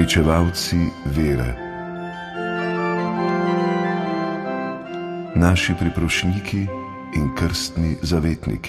Pričevalci vere. Naši priprošniki in krstni zavetniki.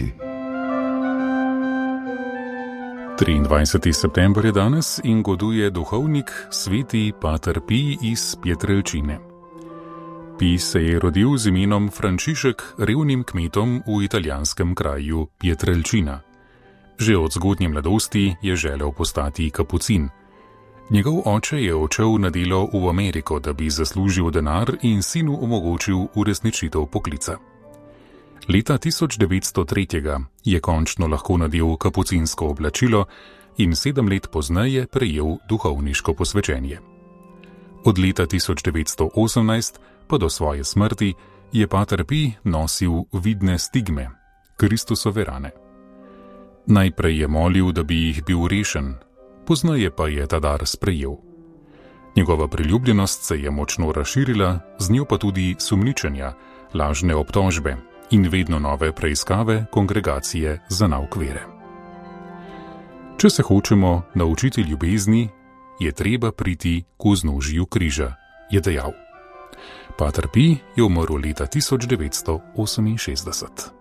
23. september je danes in goduje duhovnik sveti pater Pij iz Pietrelcine. Pij se je rodil z imenom Frančišek revnim kmetom v italijanskem kraju Pietrelcina. Že od zgodnje mladosti je želel postati kapucin. Njegov oče je odšel na delo v Ameriko, da bi zaslužil denar in sinu omogočil uresničitev poklica. Leta 1903 je končno lahko nadel kapucinsko oblačilo in 7 let pozneje prejel duhovniško posvečenje. Od leta 1918 pa do svoje smrti je pater Pij nosil vidne stigme, Kristusove rane. Najprej je molil, da bi jih bil rešen, pozneje pa je ta dar sprejel. Njegova priljubljenost se je močno razširila, z njo pa tudi sumničenja, lažne obtožbe in vedno nove preiskave kongregacije za nauk vere. Če se hočemo naučiti ljubezni, je treba priti k vznožju križa, je dejal. Pater Pij je umrl leta 1968.